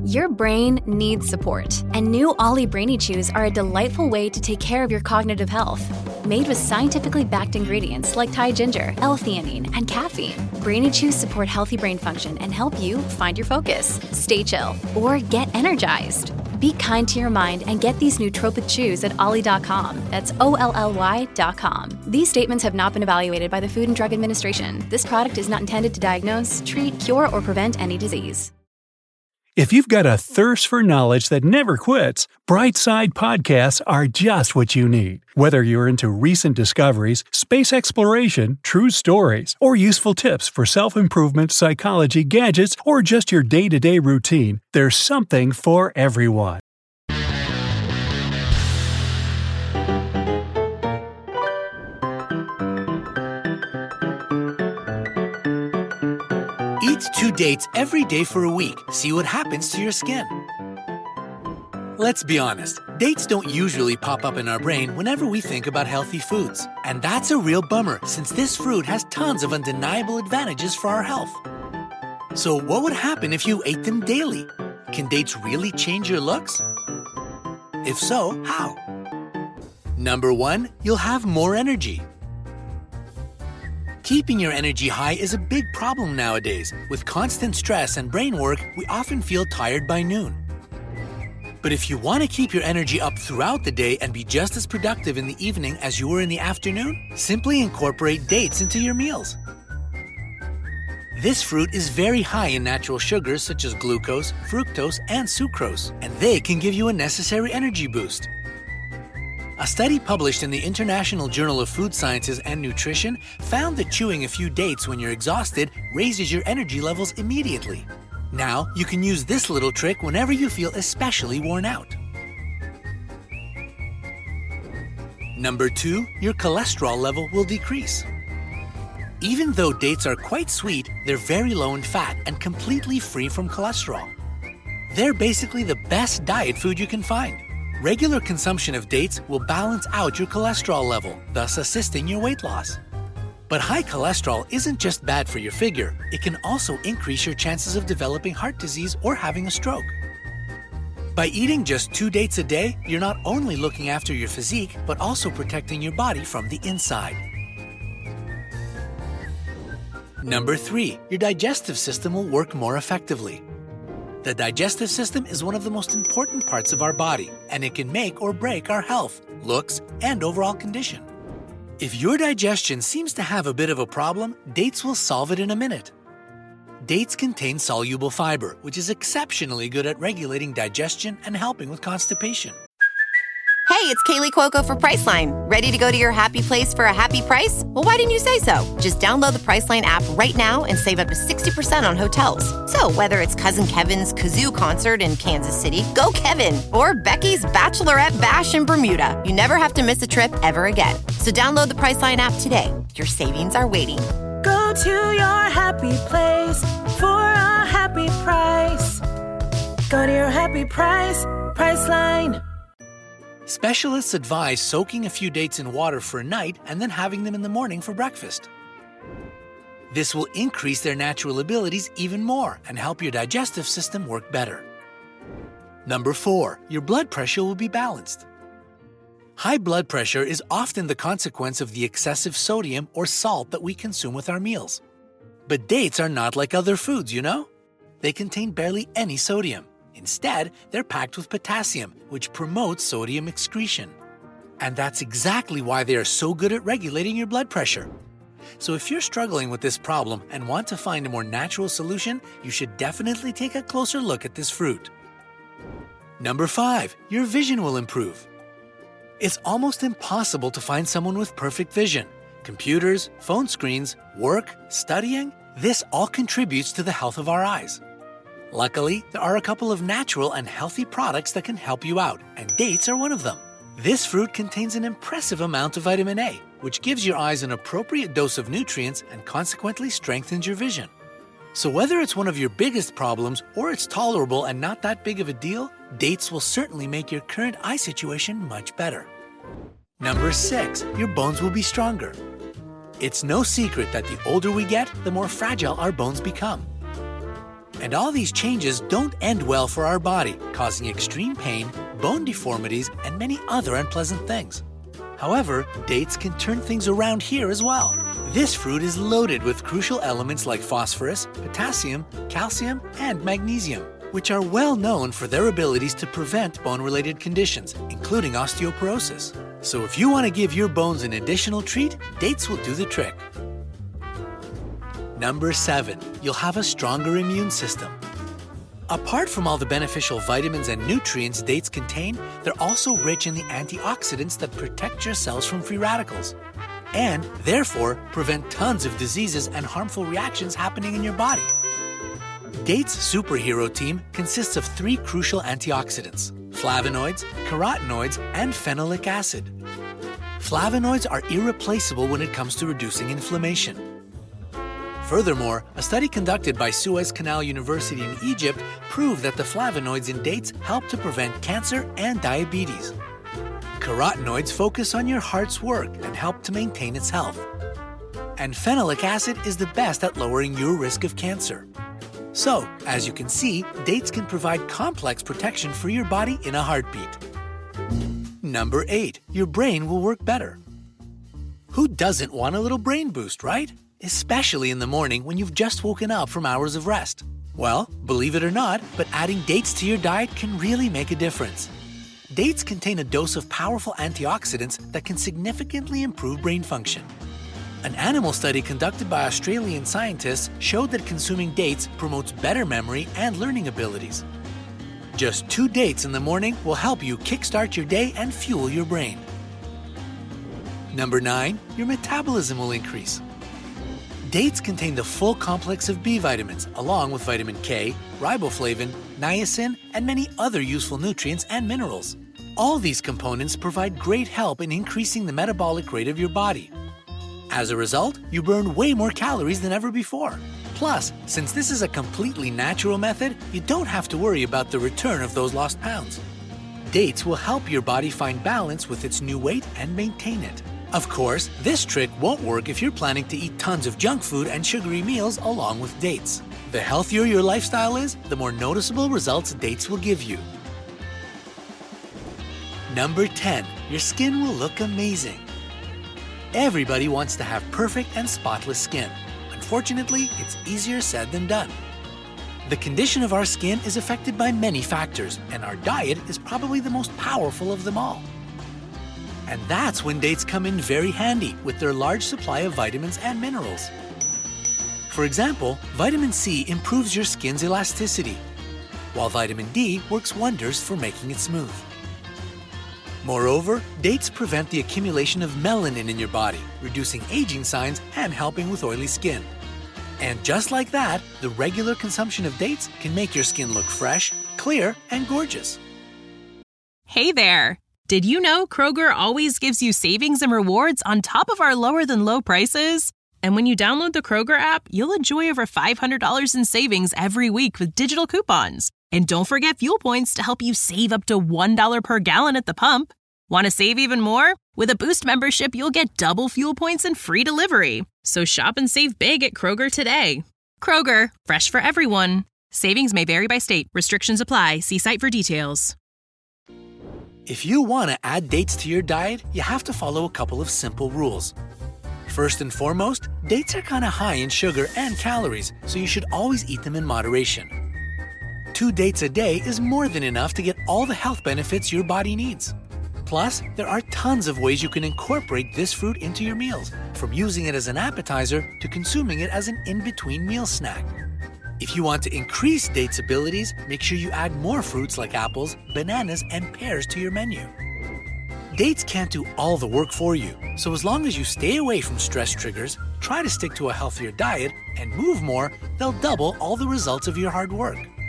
Your brain needs support, and new Ollie Brainy Chews are a delightful way to take care of your cognitive health. Made with scientifically backed ingredients like Thai ginger, L-theanine, and caffeine, Brainy Chews support healthy brain function and help you find your focus, stay chill, or get energized. Be kind to your mind and get these nootropic chews at ollie.com. That's OLLY.com. These statements have not been evaluated by the Food and Drug Administration. This product is not intended to diagnose, treat, cure, or prevent any disease. If you've got a thirst for knowledge that never quits, Brightside Podcasts are just what you need. Whether you're into recent discoveries, space exploration, true stories, or useful tips for self-improvement, psychology, gadgets, or just your day-to-day routine, there's something for everyone. Eat 2 dates every day for a week. See what happens to your skin. Let's be honest, dates don't usually pop up in our brain whenever we think about healthy foods. And that's a real bummer since this fruit has tons of undeniable advantages for our health. So what would happen if you ate them daily? Can dates really change your looks? If so, how? Number 1, you'll have more energy. Keeping your energy high is a big problem nowadays. With constant stress and brain work, we often feel tired by noon. But if you want to keep your energy up throughout the day and be just as productive in the evening as you were in the afternoon, simply incorporate dates into your meals. This fruit is very high in natural sugars such as glucose, fructose, and sucrose, and they can give you a necessary energy boost. A study published in the International Journal of Food Sciences and Nutrition found that chewing a few dates when you're exhausted raises your energy levels immediately. Now, you can use this little trick whenever you feel especially worn out. Number 2, your cholesterol level will decrease. Even though dates are quite sweet, they're very low in fat and completely free from cholesterol. They're basically the best diet food you can find. Regular consumption of dates will balance out your cholesterol level, thus assisting your weight loss. But high cholesterol isn't just bad for your figure, it can also increase your chances of developing heart disease or having a stroke. By eating just 2 dates a day, you're not only looking after your physique, but also protecting your body from the inside. Number 3, your digestive system will work more effectively. The digestive system is one of the most important parts of our body, and it can make or break our health, looks, and overall condition. If your digestion seems to have a bit of a problem, dates will solve it in a minute. Dates contain soluble fiber, which is exceptionally good at regulating digestion and helping with constipation. Hey, it's Kaylee Cuoco for Priceline. Ready to go to your happy place for a happy price? Well, why didn't you say so? Just download the Priceline app right now and save up to 60% on hotels. So whether it's Cousin Kevin's Kazoo Concert in Kansas City, go Kevin, or Becky's Bachelorette Bash in Bermuda, you never have to miss a trip ever again. So download the Priceline app today. Your savings are waiting. Go to your happy place for a happy price. Go to your happy price, Priceline. Specialists advise soaking a few dates in water for a night and then having them in the morning for breakfast. This will increase their natural abilities even more and help your digestive system work better. Number 4, your blood pressure will be balanced. High blood pressure is often the consequence of the excessive sodium or salt that we consume with our meals. But dates are not like other foods, you know? They contain barely any sodium. Instead, they're packed with potassium, which promotes sodium excretion. And that's exactly why they are so good at regulating your blood pressure. So if you're struggling with this problem and want to find a more natural solution, you should definitely take a closer look at this fruit. Number 5, your vision will improve. It's almost impossible to find someone with perfect vision. Computers, phone screens, work, studying, this all contributes to the health of our eyes. Luckily, there are a couple of natural and healthy products that can help you out, and dates are one of them. This fruit contains an impressive amount of vitamin A, which gives your eyes an appropriate dose of nutrients and consequently strengthens your vision. So whether it's one of your biggest problems or it's tolerable and not that big of a deal, dates will certainly make your current eye situation much better. Number 6, your bones will be stronger. It's no secret that the older we get, the more fragile our bones become. And all these changes don't end well for our body, causing extreme pain, bone deformities, and many other unpleasant things. However, dates can turn things around here as well. This fruit is loaded with crucial elements like phosphorus, potassium, calcium, and magnesium, which are well known for their abilities to prevent bone-related conditions, including osteoporosis. So if you want to give your bones an additional treat, dates will do the trick. Number 7, you'll have a stronger immune system. Apart from all the beneficial vitamins and nutrients dates contain, they're also rich in the antioxidants that protect your cells from free radicals, and therefore prevent tons of diseases and harmful reactions happening in your body. Dates' superhero team consists of 3 crucial antioxidants: flavonoids, carotenoids, and phenolic acid. Flavonoids are irreplaceable when it comes to reducing inflammation. Furthermore, a study conducted by Suez Canal University in Egypt proved that the flavonoids in dates help to prevent cancer and diabetes. Carotenoids focus on your heart's work and help to maintain its health. And phenolic acid is the best at lowering your risk of cancer. So, as you can see, dates can provide complex protection for your body in a heartbeat. Number 8, your brain will work better. Who doesn't want a little brain boost, right? Especially in the morning when you've just woken up from hours of rest. Well, believe it or not, but adding dates to your diet can really make a difference. Dates contain a dose of powerful antioxidants that can significantly improve brain function. An animal study conducted by Australian scientists showed that consuming dates promotes better memory and learning abilities. Just 2 dates in the morning will help you kickstart your day and fuel your brain. Number 9, your metabolism will increase. Dates contain the full complex of B vitamins, along with vitamin K, riboflavin, niacin, and many other useful nutrients and minerals. All these components provide great help in increasing the metabolic rate of your body. As a result, you burn way more calories than ever before. Plus, since this is a completely natural method, you don't have to worry about the return of those lost pounds. Dates will help your body find balance with its new weight and maintain it. Of course, this trick won't work if you're planning to eat tons of junk food and sugary meals along with dates. The healthier your lifestyle is, the more noticeable results dates will give you. Number 10, your skin will look amazing. Everybody wants to have perfect and spotless skin. Unfortunately, it's easier said than done. The condition of our skin is affected by many factors, and our diet is probably the most powerful of them all. And that's when dates come in very handy with their large supply of vitamins and minerals. For example, vitamin C improves your skin's elasticity, while vitamin D works wonders for making it smooth. Moreover, dates prevent the accumulation of melanin in your body, reducing aging signs and helping with oily skin. And just like that, the regular consumption of dates can make your skin look fresh, clear, and gorgeous. Hey there! Did you know Kroger always gives you savings and rewards on top of our lower-than-low prices? And when you download the Kroger app, you'll enjoy over $500 in savings every week with digital coupons. And don't forget fuel points to help you save up to $1 per gallon at the pump. Want to save even more? With a Boost membership, you'll get double fuel points and free delivery. So shop and save big at Kroger today. Kroger, fresh for everyone. Savings may vary by state. Restrictions apply. See site for details. If you want to add dates to your diet, you have to follow a couple of simple rules. First and foremost, dates are kind of high in sugar and calories, so you should always eat them in moderation. 2 dates a day is more than enough to get all the health benefits your body needs. Plus, there are tons of ways you can incorporate this fruit into your meals, from using it as an appetizer to consuming it as an in-between meal snack. If you want to increase dates' abilities, make sure you add more fruits like apples, bananas, and pears to your menu. Dates can't do all the work for you, so as long as you stay away from stress triggers, try to stick to a healthier diet, and move more, they'll double all the results of your hard work.